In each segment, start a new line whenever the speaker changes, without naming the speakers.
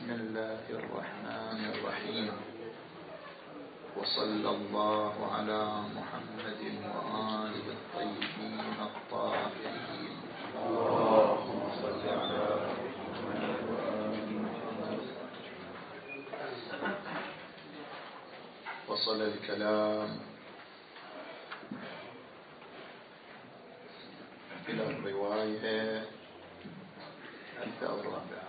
بسم الله الرحمن الرحيم. وصلى الله على محمد وآله الطيبين الطاهرين. اللهم صل على محمد وآل محمد. وصل الكلام إلى الرواية الرابعة.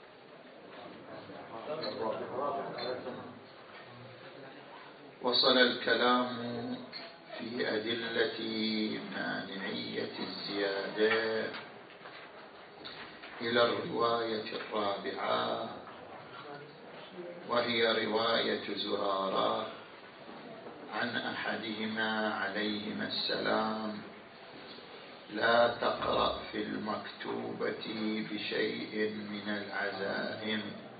وصل الكلام في أدلة مانعية الزيادة إلى الرواية الرابعة، وهي رواية زرارة عن أحدهما عليهما السلام: لا تقرأ في المكتوبة بشيء من العزائم،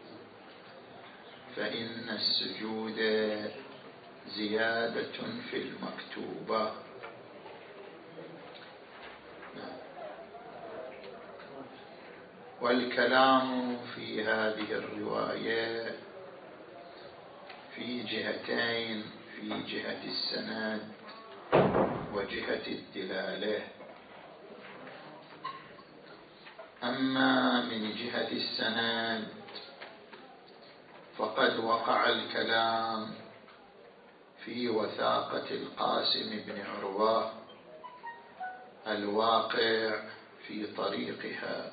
فإن السجود زيادة في المكتوبة. والكلام في هذه الرواية في جهتين: في جهة السند وجهة الدلالة. أما من جهة السند فقد وقع الكلام في وثاقة القاسم بن عروة الواقع في طريقها،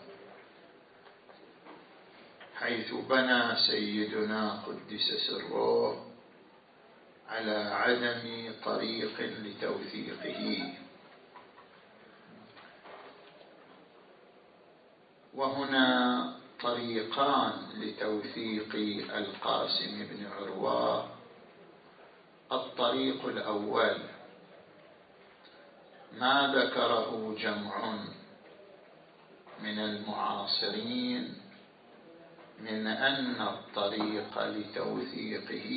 حيث بنى سيدنا قدس سره على عدم طريق لتوثيقه. وهنا طريقان لتوثيق القاسم بن عروة. الطريق الأول ما ذكره جمع من المعاصرين من أن الطريق لتوثيقه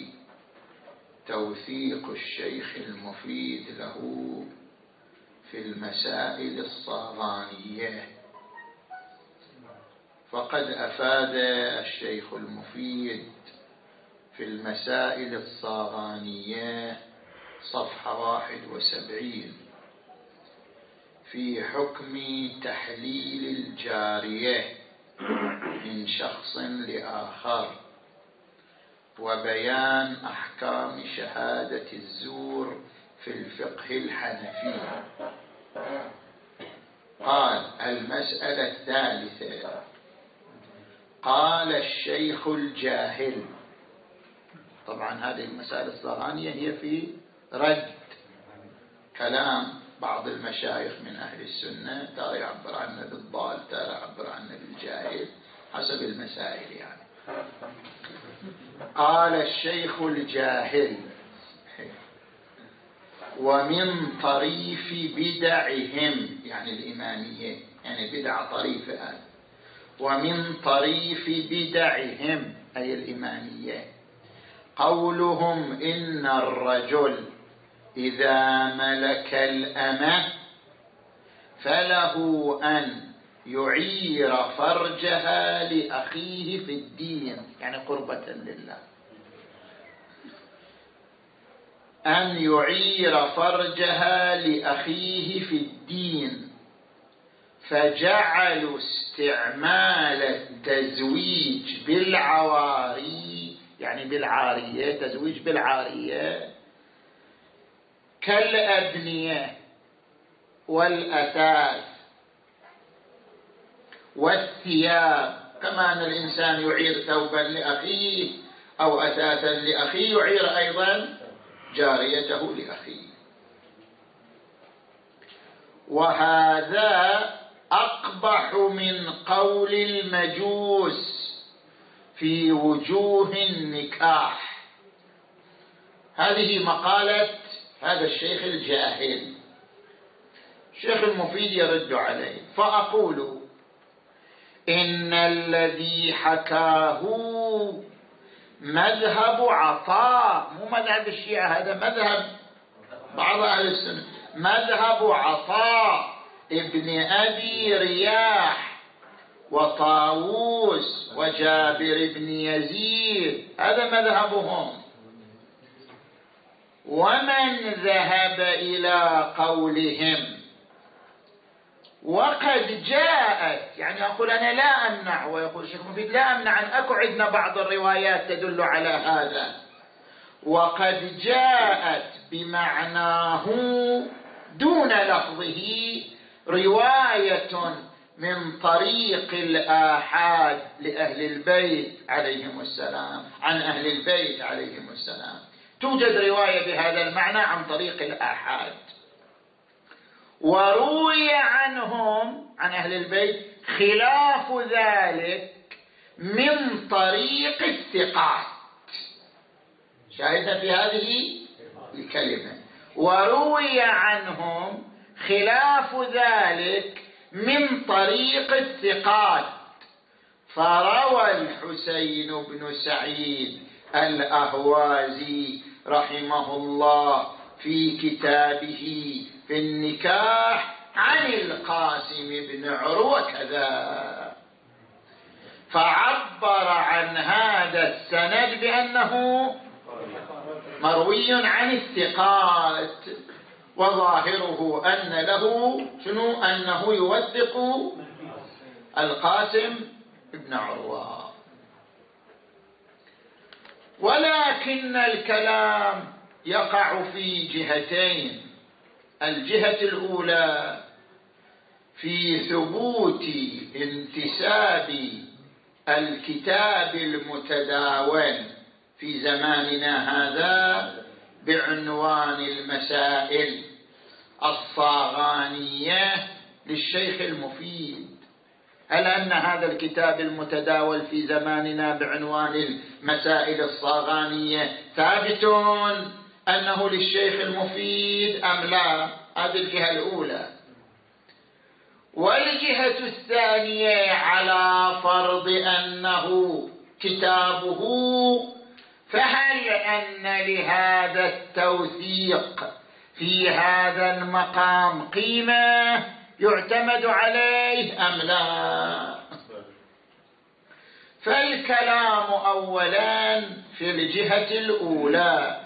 توثيق الشيخ المفيد له في المسائل الصاغانية. فقد أفاد الشيخ المفيد في المسائل الصاغانية صفحة 71 في حكم تحليل الجارية من شخص لآخر، وبيان أحكام شهادة الزور في الفقه الحنفي. قال: المسألة الثالثة، قال الشيخ الجاهل. طبعا هذه المسائل الصاغانية هي في رد كلام بعض المشايخ من أهل السنة، ترى يعبر عنه بالضال، ترى يعبر عنه بالجاهل، حسب المسائل يعني. قال الشيخ الجاهل: ومن طريف بدعهم، يعني الإمامية، يعني بدع طريفة. ومن طريف بدعهم أي الإمامية قولهم إن الرجل إذا ملك الأمة فله أن يعير فرجها لأخيه في الدين، يعني قربة لله، أن يعير فرجها لأخيه في الدين، فجعلوا استعمال التزويج بالعواري، يعني بالعارية، تزويج بالعارية، كالأبنية والأثاث والثياب. كما أن الإنسان يعير ثوبا لأخيه أو أثاثا لأخيه، يعير أيضا جاريته لأخيه. وهذا أقبح من قول المجوس في وجوه النكاح. هذه مقالة هذا الشيخ الجاهل. الشيخ المفيد يرد عليه فأقول: إن الذي حكاه مذهب عطاء، مو مذهب الشيعة، هذا مذهب بعض أهل السنة، مذهب عطاء ابن أبي رياح وطاووس وجابر بن يزيد، هذا مذهبهم. ومن ذهب إلى قولهم وقد جاءت، يعني أقول أنا لا أمنع، ويقول الشيخ مفيد لا أمنع أن أكو عندنا بعض الروايات تدل على هذا، وقد جاءت بمعناه دون لفظه رواية من طريق الآحاد لأهل البيت عليهم السلام، عن أهل البيت عليهم السلام، توجد رواية بهذا المعنى عن طريق الآحاد. وروي عنهم عن أهل البيت خلاف ذلك من طريق الثقات. شاهدنا في هذه الكلمة، وروي عنهم خلاف ذلك من طريق الثقات. فروى الحسين بن سعيد الأهوازي رحمه الله في كتابه في النكاح عن القاسم بن عروة كذا، فعبر عن هذا السند بأنه مروي عن الثقات، وظاهره أن له شنو؟ أنه يوثق القاسم بن عروة. ولكن الكلام يقع في جهتين. الجهة الأولى في ثبوت انتساب الكتاب المتداول في زماننا هذا بعنوان المسائل الصاغانية للشيخ المفيد. هل أن هذا الكتاب المتداول في زماننا بعنوان المسائل الصاغانية ثابت أنه للشيخ المفيد أم لا؟ هذه الجهة الأولى. والجهة الثانية على فرض أنه كتابه، فهل أن لهذا التوثيق في هذا المقام قيمة يعتمد عليه أم لا؟ فالكلام أولا في الجهة الأولى.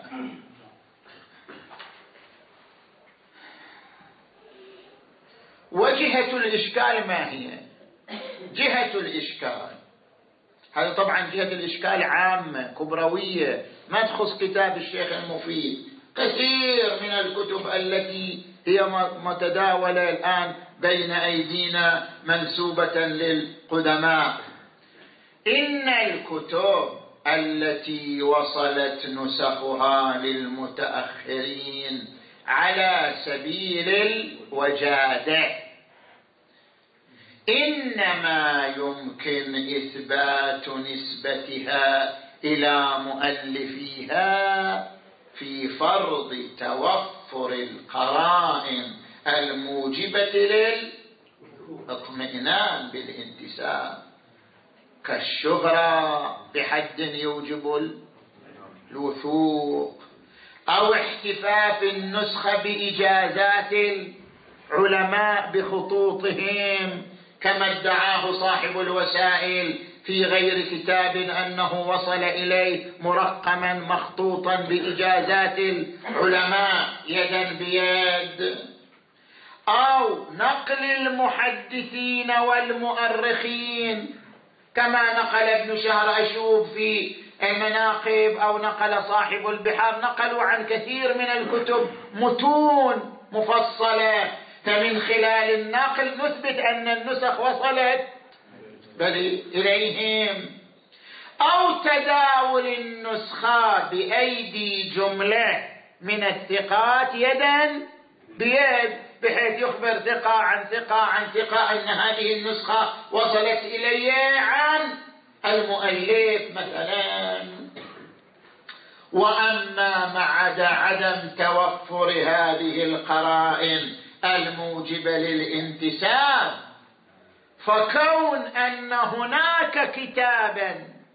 وجهة الإشكال ما هي؟ جهة الإشكال هذا طبعا جهة الإشكال عامة كبروية ما تخص كتاب الشيخ المفيد. كثير من الكتب التي هي متداولة الآن بين أيدينا منسوبة للقدماء، إن الكتب التي وصلت نسخها للمتأخرين على سبيل الوجادة إنما يمكن إثبات نسبتها إلى مؤلفيها في فرض توفر القرائن الموجبة للاطمئنان بالانتساب، كالشهرة بحد يوجب الوثوق، أو احتفاف النسخة بإجازات العلماء بخطوطهم كما ادعاه صاحب الوسائل في غير كتاب أنه وصل إليه مرقما مخطوطا بإجازات العلماء يدا بيد، أو نقل المحدثين والمؤرخين كما نقل ابن شهر أشوب في المناقب، أو نقل صاحب البحار، نقلوا عن كثير من الكتب متون مفصلة، فمن خلال النقل نثبت أن النسخ وصلت إليهم، أو تداول النسخة بأيدي جملة من الثقات يدا بيد، بحيث يخبر ثقة عن ثقة عن ثقة أن هذه النسخة وصلت إلي عن المؤلف مثلا. وأما مع عدم توفر هذه القرائن الموجبة للانتساب، فكون أن هناك كتابا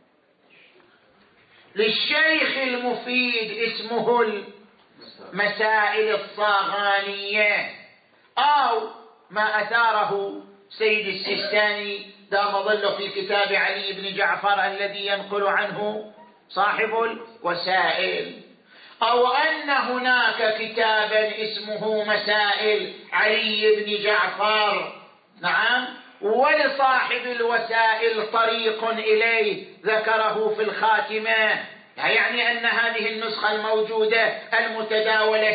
للشيخ المفيد اسمه المسائل الصاغانية، أو ما أثاره سيد السيستاني دام ظله في كتاب علي بن جعفر الذي ينقل عنه صاحب الوسائل، أو أن هناك كتابا اسمه مسائل علي بن جعفر، نعم، ولصاحب الوسائل طريق إليه ذكره في الخاتمة، يعني أن هذه النسخة الموجودة المتداولة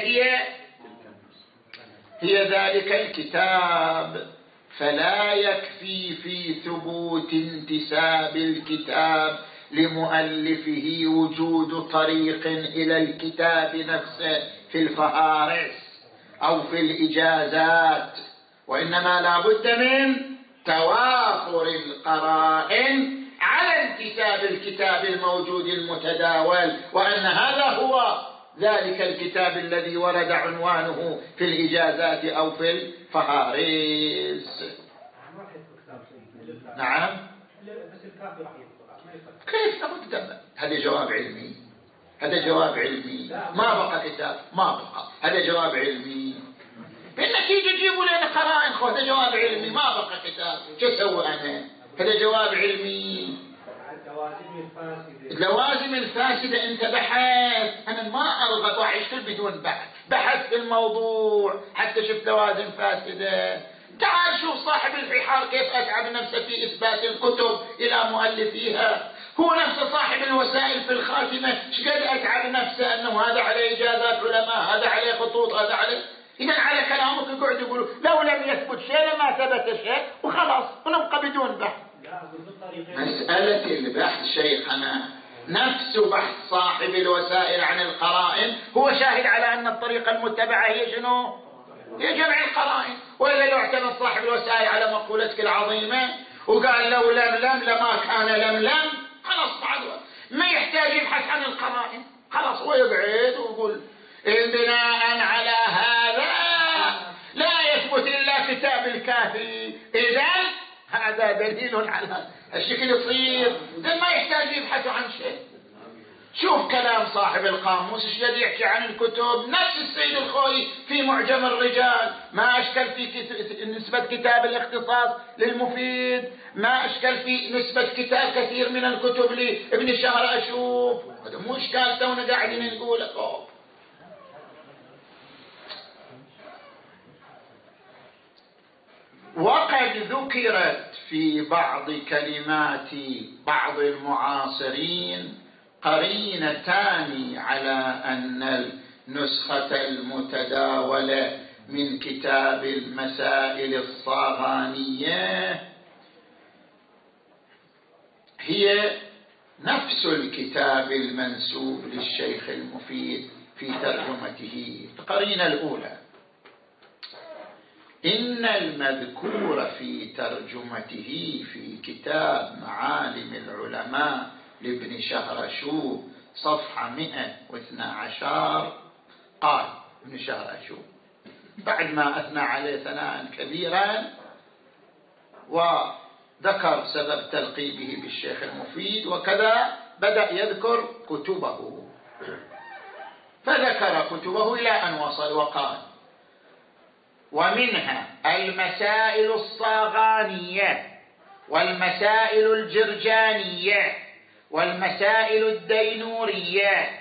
هي ذلك الكتاب. فلا يكفي في ثبوت انتساب الكتاب لمؤلفه وجود طريق إلى الكتاب نفسه في الفهارس أو في الإجازات، وإنما لا بد من توافر القرائن على انتساب الكتاب الموجود المتداول، وأن هذا هو ذلك الكتاب الذي ورد عنوانه في الإجازات أو في الفهارس. نعم، كيف نقول؟ هذا جواب علمي، هذا جواب علمي، ما بقى كتاب، ما بقى، هذا جواب علمي. إنك يجي تجيبوا لنا قرائن، هذا جواب علمي، ما بقى كتاب، شو أسوي أنا؟ هذا جواب علمي. اللوازم الفاسدة أنت بحث، أنا ما أرغب وأعيش بدون بحث، بحث في الموضوع حتى شفت لوازم فاسدة. تعال شوف صاحب البحار كيف أتعب نفسه في إثبات الكتب إلى مؤلفيها، هو نفسه صاحب الوسائل في الخاتمة شقد أتعب نفسه أنه هذا عليه إجازات علماء، هذا عليه خطوط، هذا عليه. إذا على كلامك يقعد يقولوا لو لم يثبت شيء لما ثبت شيء وخلاص ونبقى بدون بحث. مسألة البحث شيخنا نفس بحث صاحب الوسائل عن القرائن هو شاهد على أن الطريقة المتبعة هي شنو؟ هي جمع القرائن. وإلا لو اعتمد صاحب الوسائل على مقولتك العظيمة وقال لو لم لما كان لم، خلاص بعد ما يحتاج يبحث عن القرائن، خلاص هو يبعد ويقول بناء على هذا لا يثبت إلا كتاب الكافي، إذن هذا دليل على الشكل يصير، ما يحتاج يبحث عن شيء. شوف كلام صاحب القاموس ايش يحكي عن الكتب، نفس السيد الخوي في معجم الرجال ما أشكل في نسبة كتاب الاختصاص للمفيد، ما أشكل في نسبة كتاب كثير من الكتب لابن شهر أشوف، هذا مو إشكال تونا قاعدين نقول لكم. وقد ذكرت في بعض كلمات بعض المعاصرين قرينتان على أن النسخة المتداولة من كتاب المسائل الصاغانية هي نفس الكتاب المنسوب للشيخ المفيد في ترجمته. القرينة الأولى: إن المذكور في ترجمته في كتاب معالم العلماء لابن شهرشوب صفحة 112 قال ابن شهرشوب بعد ما أثنى عليه ثناء كبيرا وذكر سبب تلقيبه بالشيخ المفيد وكذا، بدأ يذكر كتبه، فذكر كتبه إلى أن وصل وقال: ومنها المسائل الصاغانية والمسائل الجرجانية والمسائل الدينورية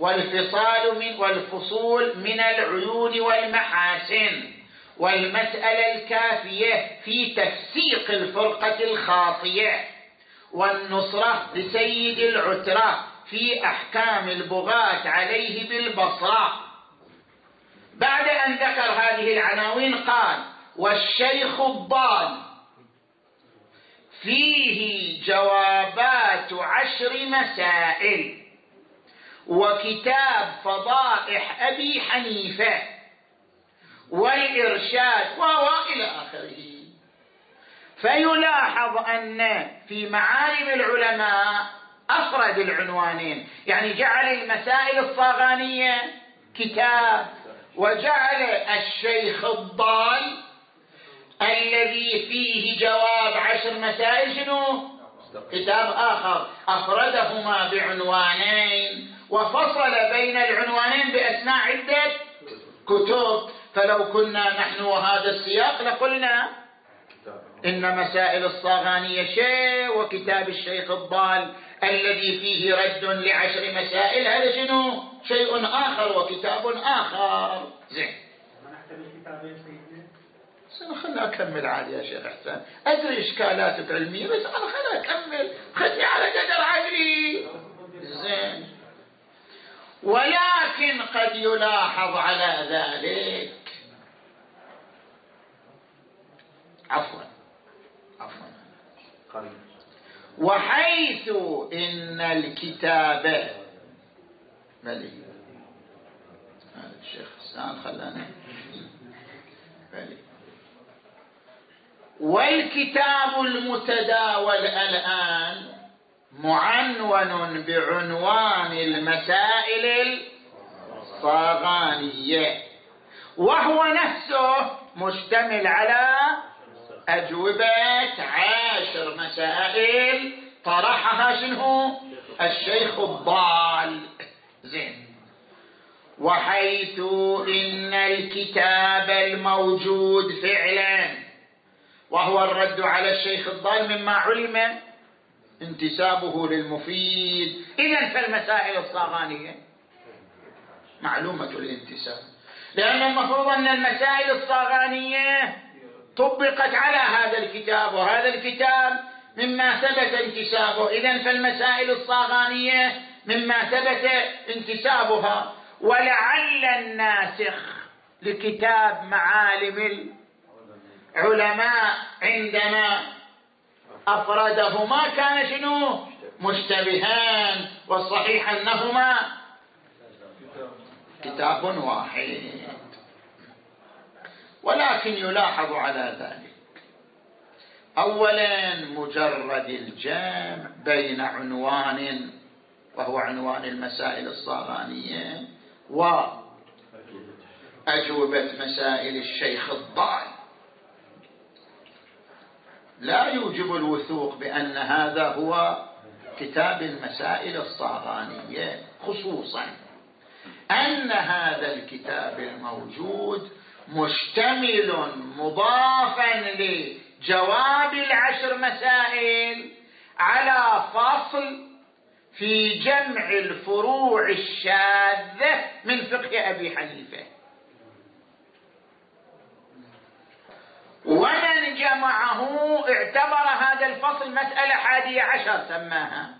والفصول من العيون والمحاسن والمسألة الكافية في تفسيق الفرقة الخاطية والنصرة لسيد العترة في أحكام البغاة عليه بالبصرة. بعد أن ذكر هذه العناوين قال: والشيخ الضال فيه جوابات 10 مسائل وكتاب فضائح أبي حنيفة والإرشاد إلى آخره. فيلاحظ أن في معالم العلماء أفرد العنوانين، يعني جعل المسائل الصاغانية كتاب، وجعل الشيخ الضال الذي فيه جواب 10 مسائل شنو؟ كتاب آخر، أفردهما بعنوانين وفصل بين العنوانين بأسماء عدة كتب. فلو كنا نحن وهذا السياق لقلنا إن مسائل الصاغانية شيء وكتاب الشيخ الضال الذي فيه رد ل10 مسائل هذا شنو؟ شيء آخر وكتاب آخر. زين خلنا أكمل عادي يا شيخ حسن، أدري إشكالاتك علمية بس أنا خلنا أكمل، خلني على قدر عقلي. زين ولكن قد يلاحظ على ذلك عفوا وحيث إن الكتاب بلي هذا الشيخ حسان خلانا بلي والكتاب المتداول الآن معنون بعنوان المسائل الصاغانية، وهو نفسه مشتمل على أجوبة 10 مسائل طرحها شنو؟ الشيخ الضال. زين وحيث إن الكتاب الموجود فعلا وهو الرد على الشيخ الضال مما علم انتسابه للمفيد، إذن فالمسائل الصاغانية معلومة الانتساب، لأن المفروض أن المسائل الصاغانية طبقت على هذا الكتاب وهذا الكتاب مما ثبت انتسابه، إذن فالمسائل الصاغانية مما ثبت انتسابها. ولعل الناسخ لكتاب معالم العلماء عندما أفردهما كان شنو؟ مشتبهان، والصحيح أنهما كتاب واحد. ولكن يلاحظ على ذلك أولا مجرد الجمع بين عنوان وهو عنوان المسائل الصاغانية وأجوبة مسائل الشيخ الضال لا يوجب الوثوق بأن هذا هو كتاب المسائل الصاغانية، خصوصا أن هذا الكتاب الموجود مشتمل مضافا لجواب 10 مسائل على فصل في جمع الفروع الشاذة من فقه أبي حنيفة، ومن جمعه اعتبر هذا الفصل مسألة 11 سماها،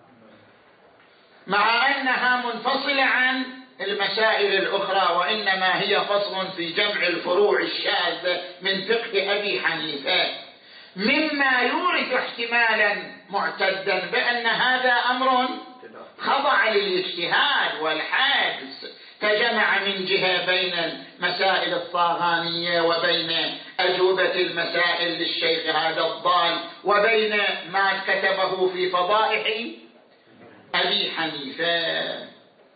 مع أنها منفصلة عن المسائل الأخرى، وإنما هي فصل في جمع الفروع الشاذة من فقه أبي حنيفة، مما يورث احتمالا معتدا بأن هذا أمر خضع للاجتهاد والحدس، فجمع من جهة بين المسائل الصاغانية وبين أجوبة المسائل للشيخ هذا الضال وبين ما كتبه في فضائح أبي حنيفة.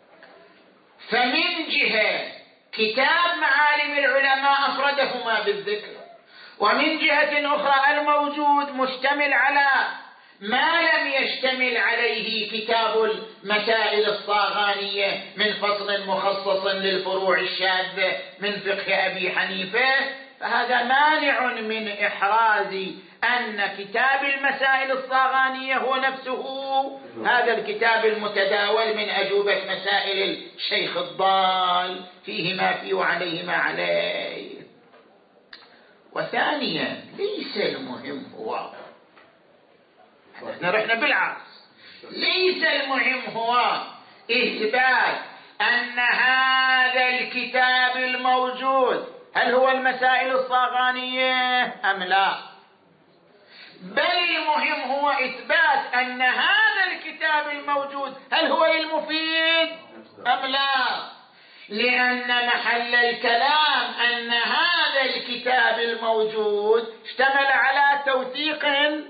فمن جهة كتاب معالم العلماء أفردهما بالذكر، ومن جهة أخرى الموجود مشتمل على ما لم يشتمل عليه كتاب المسائل الصاغانية من فصل مخصص للفروع الشاذة من فقه أبي حنيفة، فهذا مانع من إحراز أن كتاب المسائل الصاغانية هو نفسه هذا الكتاب المتداول من أجوبة مسائل الشيخ الضال، فيه ما فيه وعليه ما عليه. وثانيا ليس المهم هو، احنا رحنا بالعكس، ليس المهم هو إثبات أن هذا الكتاب الموجود هل هو المسائل الصاغانية أم لا، بل المهم هو إثبات أن هذا الكتاب الموجود هل هو للمفيد أم لا، لأن محل الكلام أن هذا الكتاب الموجود اشتمل على توثيق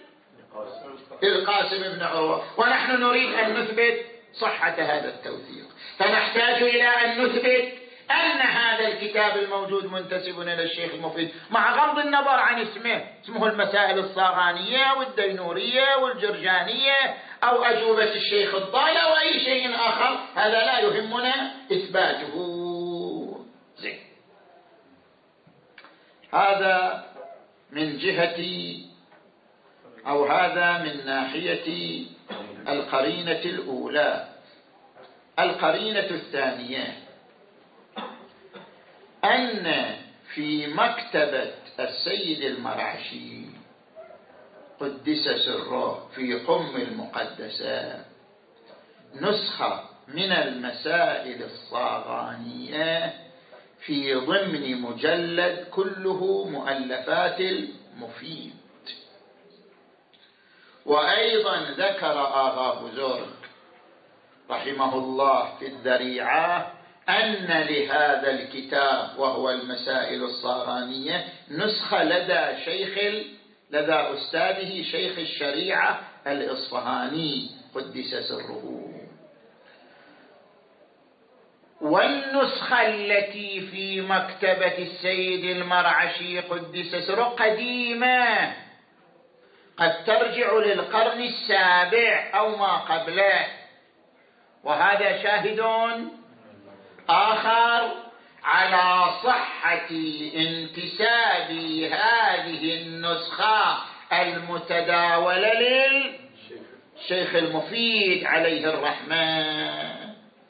للقاسم بن عروة، ونحن نريد أن نثبت صحة هذا التوثيق، فنحتاج إلى أن نثبت أن هذا الكتاب الموجود منتسب إلى الشيخ المفيد، مع غض النظر عن اسمه المسائل الصاغانية والدينورية والجرجانية أو أجوبة الشيخ الضال أو أي شيء آخر، هذا لا يهمنا إثباته. زين، هذا من جهة أو هذا من ناحية القرينة الأولى. القرينة الثانية أن في مكتبة السيد المرعشي قدس سره في قم المقدسة نسخة من المسائل الصاغانية في ضمن مجلد كله مؤلفات المفيد. وأيضا ذكر آغا بزرگ رحمه الله في الذريعة أن لهذا الكتاب وهو المسائل الصاغانية نسخة لدى أستاذه شيخ الشريعة الإصفهاني قدس سره. والنسخة التي في مكتبة السيد المرعشي قدس سره قديمة، قد ترجع للقرن السابع أو ما قبله، وهذا شاهد آخر على صحة انتساب هذه النسخة المتداولة للشيخ المفيد عليه الرحمة.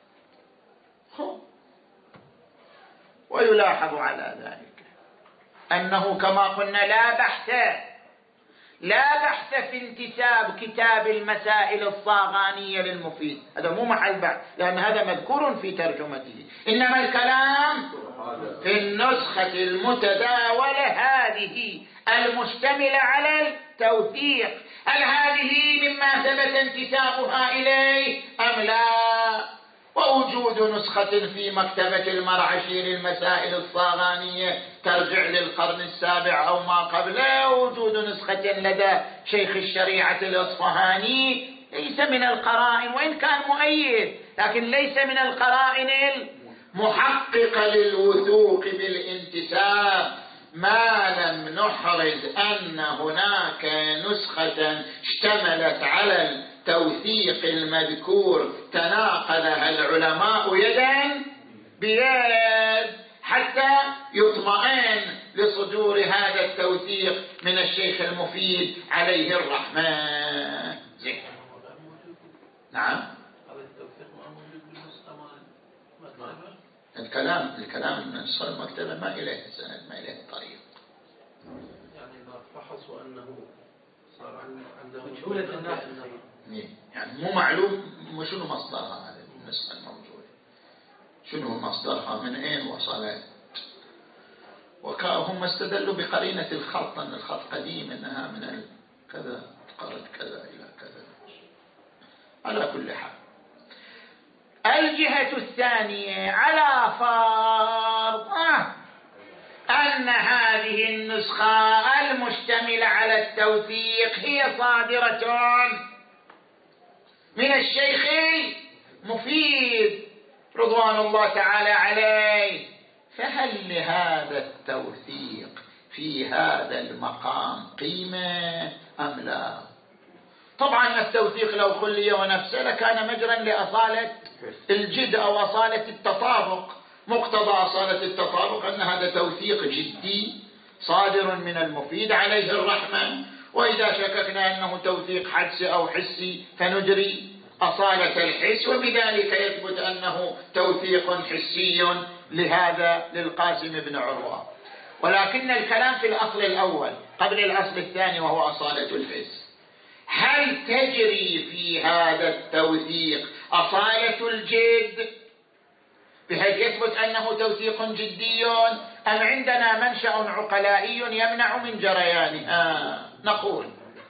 ويلاحظ على ذلك أنه كما قلنا لا بحث في انتساب كتاب المسائل الصاغانية للمفيد، هذا مو محل بحث لأن هذا مذكور في ترجمته، إنما الكلام في النسخة المتداولة هذه المشتملة على التوثيق، هل هذه مما ثبت انتسابها إليه أم لا؟ ووجود نسخة في مكتبة المرعشي للمسائل الصاغانية ترجع للقرن السابع أو ما قبله، ووجود نسخة لدى شيخ الشريعة الإصفهاني ليس من القرائن، وإن كان مؤيد لكن ليس من القرائن المحققة للوثوق بالانتساب، ما لم نحرز أن هناك نسخة اشتملت على التوثيق المذكور تناقلها العلماء يدا بيد حتى يطمئن لصدور هذا التوثيق من الشيخ المفيد عليه الرحمة. زين. نعم. الكلام من النسخة المكتبة ما إليه سند، ما إليه طريق.
يعني إذا فحصوا أنه صار عنده مجهولة
يعني مو معلوم شنو مصدرها هذه النسخة الموجودة، شنو مصدرها، من أين وصلت. وهم استدلوا بقرينة الخط، أن الخط قديم، أنها من كذا قرد كذا إلى كذا. على كل حال الجهة الثانية على فرض أن هذه النسخة المشتملة على التوثيق هي صادرة من الشيخ المفيد رضوان الله تعالى عليه، فهل لهذا التوثيق في هذا المقام قيمة أم لا؟ طبعا التوثيق لو خلي ونفسه لكان مجرا لأصالة الجد أو أصالة التطابق. مقتضى أصالة التطابق أن هذا توثيق جدي صادر من المفيد عليه الرحمة، وإذا شككنا أنه توثيق حدسي أو حسي فنجري أصالة الحس، وبذلك يثبت أنه توثيق حسي لهذا للقاسم بن عروة. ولكن الكلام في الأصل الأول قبل الأصل الثاني وهو أصالة الحس، هل تجري في هذا التوثيق أصالة الجد بحيث يثبت أنه توثيق جدي، أم عندنا منشأ عقلائي يمنع من جريانها؟ نقول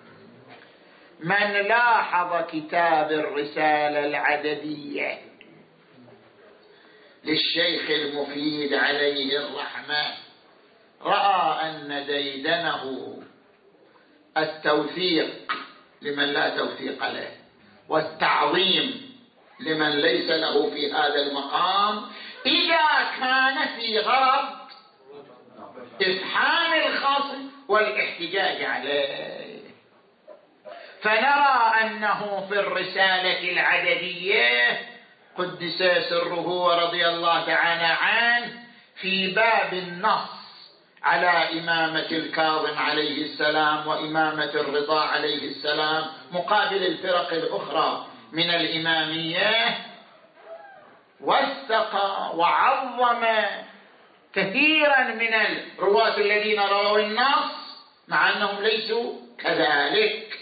من لاحظ كتاب الرسالة العددية للشيخ المفيد عليه الرحمة رأى أن ديدنه التوثيق لمن لا توثيق له والتعظيم لمن ليس له في هذا المقام إذا كان في غرض إفحام الخصم والاحتجاج عليه. فنرى أنه في الرسالة العددية قدس سره ورضي الله تعالى عنه في باب النص على إمامة الكاظم عليه السلام وإمامة الرضا عليه السلام مقابل الفرق الأخرى من الإمامية، وثق وعظم كثيرا من الرواة الذين رووا النص مع أنهم ليسوا كذلك.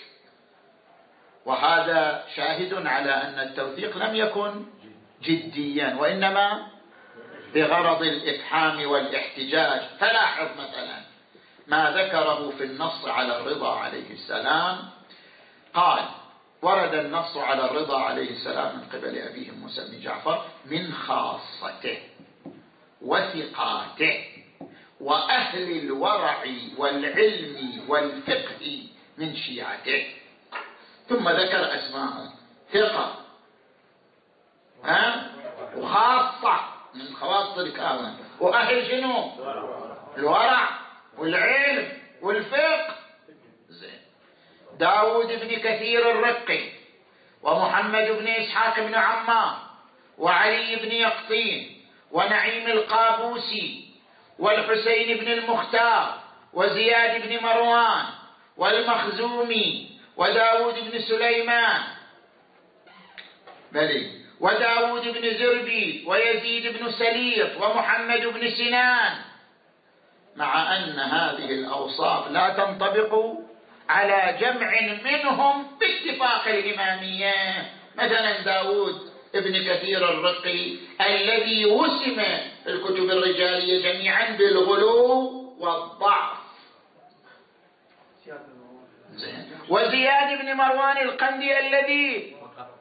وهذا شاهد على أن التوثيق لم يكن جديا وإنما بغرض الإفحام والاحتجاج. فلاحظ مثلا ما ذكره في النص على الرضا عليه السلام، قال: ورد النص على الرضا عليه السلام من قبل أبيه موسى بن جعفر من خاصته وثقاته وأهل الورع والعلم والفقه من شيعته، ثم ذكر أسماء ثقة وخاصة من خواص الكاظم، وأهل شنو؟ الورع والعلم والفقه. زين. داود بن كثير الرقي ومحمد بن إسحاق بن عمار وعلي بن يقطين ونعيم القابوسي والحسين بن المختار وزياد بن مروان والمخزومي وداود بن سليمان وداود بن زربي ويزيد بن سليط ومحمد بن سنان، مع أن هذه الأوصاف لا تنطبق على جمع منهم باتفاق الإمامية. مثلا داود ابن كثير الرقي الذي وسم الكتب الرجالية جميعا بالغلو والضعف، وزياد بن مروان القندي الذي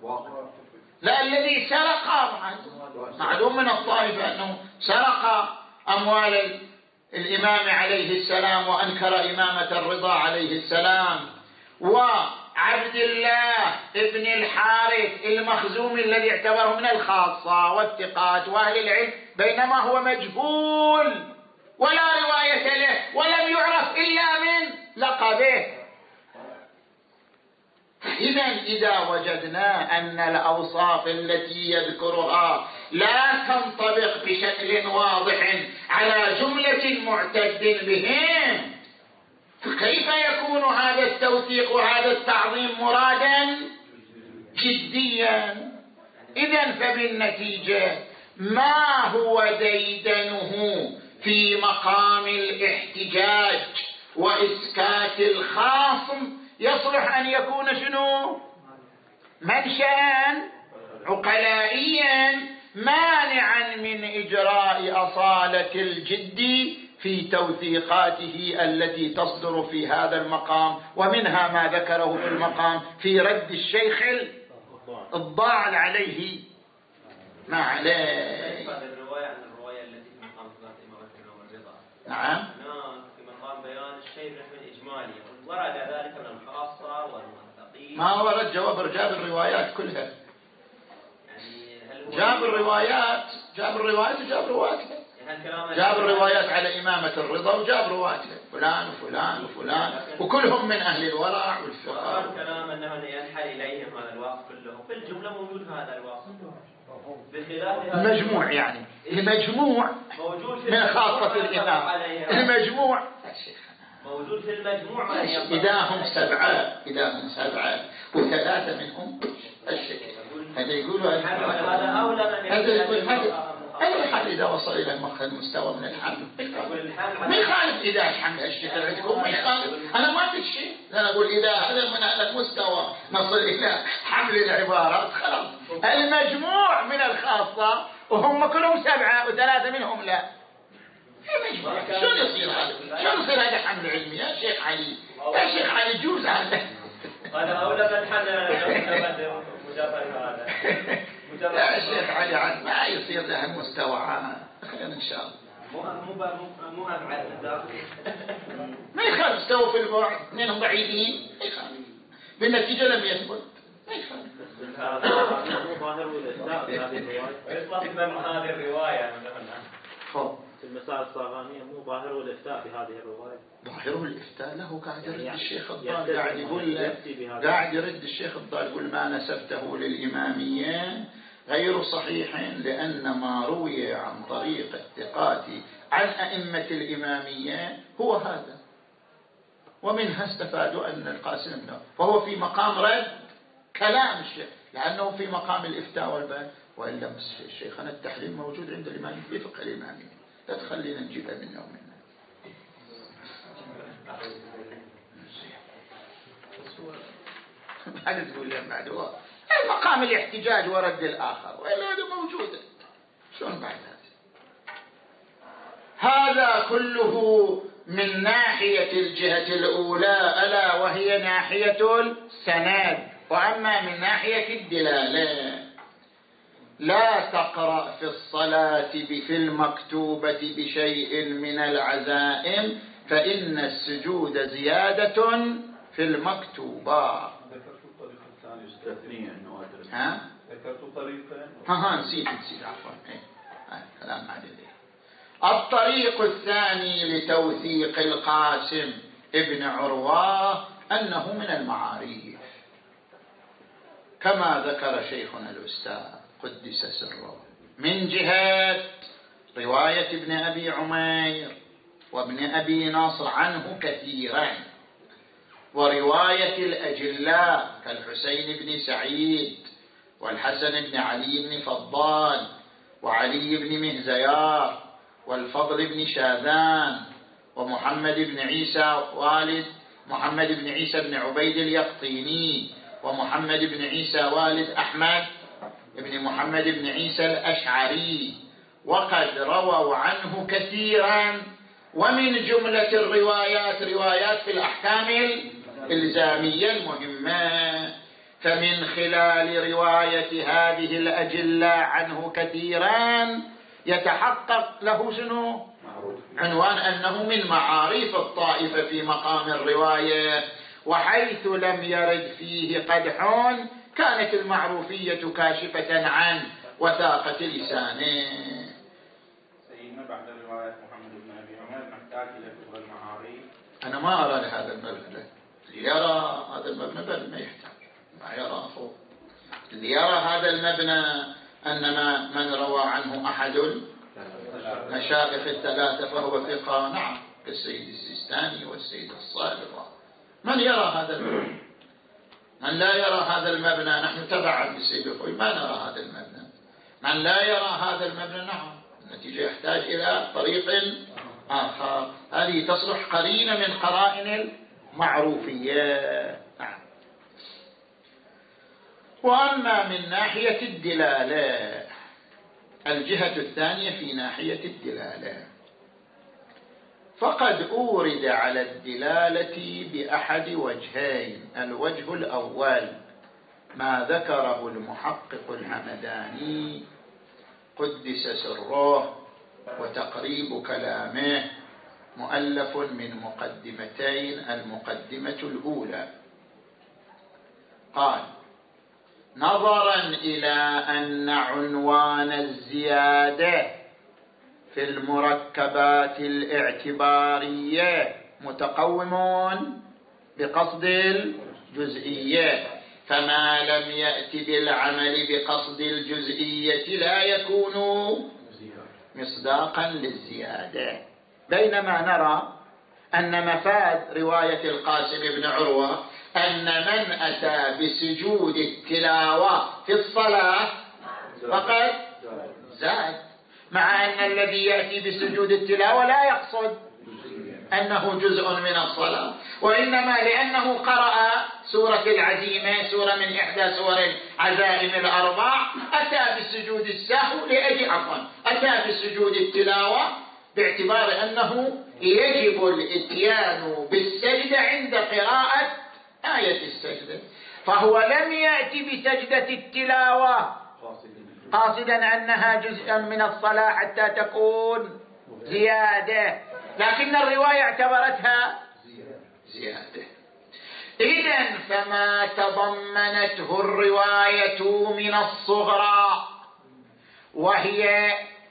سرق، معلوم من الطائفة أنه سرق أموال الإمام عليه السلام وأنكر إمامة الرضا عليه السلام، وعبد الله ابن الحارث المخزومي الذي اعتبره من الخاصة والثقات وأهل العلم، بينما هو مجهول ولا رواية له ولم يعرف إلا من لقبه. إذا وجدنا أن الأوصاف التي يذكرها لا تنطبق بشكل واضح على جملة معتد بهم، فكيف يكون هذا التوثيق وهذا التعظيم مرادا جديا؟ إذن فبالنتيجة ما هو ديدنه في مقام الاحتجاج وإسكات الخاصم يصلح أن يكون شنو؟ منشأ عقلائيا مانعا من إجراء أصالة الجد في توثيقاته التي تصدر في هذا المقام، ومنها ما ذكره في المقام في رد الشيخ الضاعل عليه ما عليه.
الرواية عن الرواية التي في مقام صلاة إمامة الرضا.
نعم.
في مقام بيان الشيء نحو الإجمالي، ورد ذلك من الخاصة والمنطقين.
ما ورد جواب جاب الروايات كلها. جاب الروايات وجاب رواتها. جاب الروايات على إمامة الرضا وجاب رواتها، فلان وفلان وفلان وكلهم من أهل الورع والفقه.
الكلام أنه ينحل إليهم هذا الوصف كله، في الجملة موجود هذا الوصف بخلاف
المجموع، يعني المجموع
موجود
من خاصة الإمام، المجموع
موجود في المجموع.
إذا هم سبعة وثلاثة منهم الشكل، هذا يقولوا
هذا أولى من
هذا أي حال إذا وصل إلى المستوى من الحمل ما يخالف. إذا الحمل الشكل عندكم ما يخالف، أنا ما قلت شيء، أنا أقول إذا هذا من هذا المستوى نصل إلى حمل العبارات خلاص. المجموع من الخاصة وهم كلهم سبعة وثلاثة منهم لا، شلون يصير هذا حمل علمي يا شيخ علي؟ يا شيخ علي جوز هذا
أولى من حمل مجرد هذا
يا شيخ علي ما يصير له المستوى. خير إن شاء الله.
مو أبعد من ذلك.
ما يخالف، استووا في البعد اثنينهم بعيدين ما يخالف، بالنتيجة لم يثبت ما يخالف.
مو ظاهر والإسلام هذه الرواية. يطلق هذه الرواية
في المسائل الصاغانية مو ظاهر والإفتاء بهذه الرواية.
ظاهر والإفتاء له قاعد يرد الشيخ الضال، قاعد يقول قاعد يرد الشيخ الضال يقول ما نسبته للإمامية غير صحيح، لأن ما روي عن طريق الثقات عن أئمة الإمامية هو هذا، ومنها استفادوا أن القاسم ابن فهو في مقام رد كلام الشيخ، لأنه في مقام الإفتاء والبيان. وإلا شيخنا التحليل موجود عند الإمام في فقه الإمامية، لا تخلينا نجيبها منا ومنا. هذا تقول لهم بعد هو مقام الاحتجاج ورد الآخر، وإلا هذا موجود شلون بعد هذا كله من ناحية الجهة الأولى ألا وهي ناحية السند. وأما من ناحية الدلالة لا تقرأ في الصلاة في المكتوبة بشيء من العزائم فإن السجود زيادة في المكتوبة.
ذكرت الطريق الثاني استثنية أنه أدرس. ذكرت طريقين.
نسيت عفوا. كلام معدل. الطريق الثاني لتوثيق القاسم ابن عروة أنه من المعاريف كما ذكر شيخنا الأستاذ قدس سره، من جهة رواية ابن أبي عمير وابن أبي نصر عنه كثيرا، ورواية الأجلاء كالحسين بن سعيد والحسن بن علي بن فضال وعلي بن مهزيار والفضل بن شاذان ومحمد بن عيسى والد محمد بن عيسى بن عبيد اليقطيني ومحمد بن عيسى والد أحمد بن محمد بن عيسى الأشعري، وقد رووا عنه كثيرا. ومن جملة الروايات روايات في الأحكام الإلزامية المهمة، فمن خلال رواية هذه الأجلة عنه كثيرا يتحقق له شنو؟ عنوان أنه من معاريف الطائفة في مقام الرواية، وحيث لم يرد فيه قدح كانت المعروفية كاشفة عن وثاقة لسانه.
سيدنا بعد رواية محمد بن أبي عمر نحتاج إلى فقه المعاريف.
أنا ما أرى لهذا المبنى، اللي يرى هذا المبنى بل ما يحتاج، ما يرى هو اللي يرى هذا المبنى أنما من روى عنه أحد مشايخ الثلاثة فهو ثقة، نعم، كالسيد السيستاني والسيد الصادق. من يرى هذا المبنى؟ من لا يرى هذا المبنى نحن تبعا بالسيد الخوي ما نرى هذا المبنى. من لا يرى هذا المبنى نعم النتيجة يحتاج إلى طريق آخر. هذه تصلح قرينة من قرائن المعروفية. نعم. وأما من ناحية الدلالة الجهة الثانية في ناحية الدلالة، فقد أورد على الدلالة بأحد وجهين. الوجه الأول ما ذكره المحقق الحمداني قدس سره، وتقريب كلامه مؤلف من مقدمتين. المقدمة الأولى قال: نظرا إلى أن عنوان الزيادة في المركبات الاعتبارية متقوم بقصد الجزئية، فما لم يأت بالعمل بقصد الجزئية لا يكون مصداقا للزيادة. بينما نرى أن مفاد رواية القاسم بن عروة أن من أتى بسجود التلاوة في الصلاة فقد زاد، مع أن الذي يأتي بسجود التلاوة لا يقصد أنه جزء من الصلاة، وإنما لأنه قرأ سورة العزيمة، سورة من إحدى سور العزائم الأربع، أتى بسجود السهو أتى بسجود التلاوة باعتبار أنه يجب الإتيان بالسجدة عند قراءة آية السجدة، فهو لم يأتي بسجدة التلاوة قاصدا أنها جزءا من الصلاة حتى تكون زيادة، لكن الرواية اعتبرتها زيادة. إذن فما تضمنته الرواية من الصغرى وهي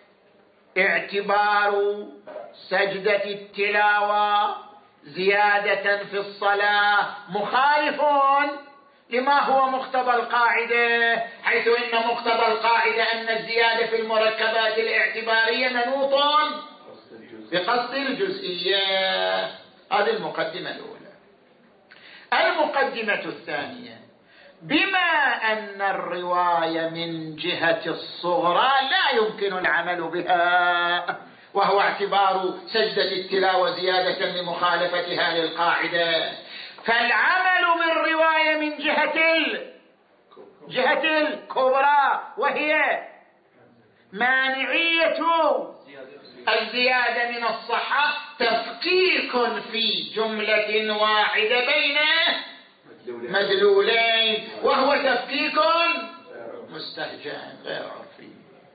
اعتبار سجدة التلاوة زيادة في الصلاة مخالف لما هو مقتضى القاعدة، حيث إن مقتضى القاعدة أن الزيادة في المركبات الاعتبارية منوط بقصد الجزئية. هذه المقدمة الأولى. المقدمة الثانية: بما أن الرواية من جهة الصغرى لا يمكن العمل بها، وهو اعتبار سجدة التلاوة زيادة لمخالفتها للقاعدة، فالعمل بالرواية من جهة الكبرى، وهي مانعية الزيادة من الصحة، تفكيك في جملة واحدة بين مدلولين، وهو تفكيك مستهجن غير عرفي.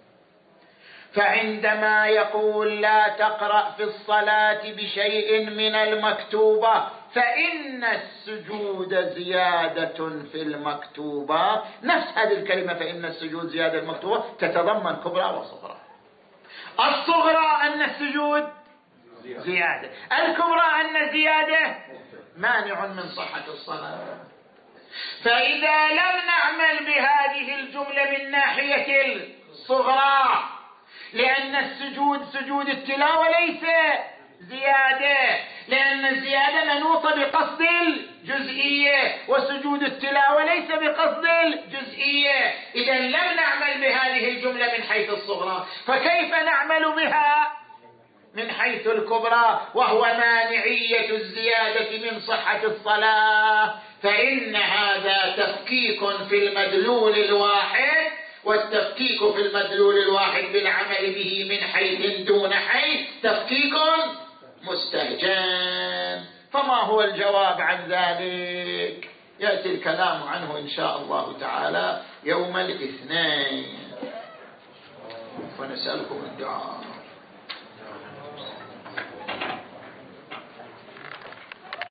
فعندما يقول لا تقرأ في الصلاة بشيء من المكتوبة فإن السجود زيادة في المكتوبة، نفس هذه الكلمة فإن السجود زيادة المكتوبة تتضمن كبرى وصغرى. الصغرى أن السجود زيادة، الكبرى أن الزيادة مانع من صحة الصلاة. فإذا لم نعمل بهذه الجملة من ناحية الصغرى، لأن السجود سجود التلاوة ليس زيادة، لأن الزيادة منوطة بقصد الجزئية، وسجود التلاوة ليس بقصد الجزئية. إذا لم نعمل بهذه الجملة من حيث الصغرى، فكيف نعمل بها من حيث الكبرى، وهو مانعية الزيادة من صحة الصلاة؟ فإن هذا تفكيك في المدلول الواحد، والتفكيك في المدلول الواحد بالعمل به من حيث دون حيث تفكيك مستهجن. فما هو الجواب عن ذلك؟ يأتي الكلام عنه إن شاء الله تعالى يوم الاثنين، ونسألكم الدعاء.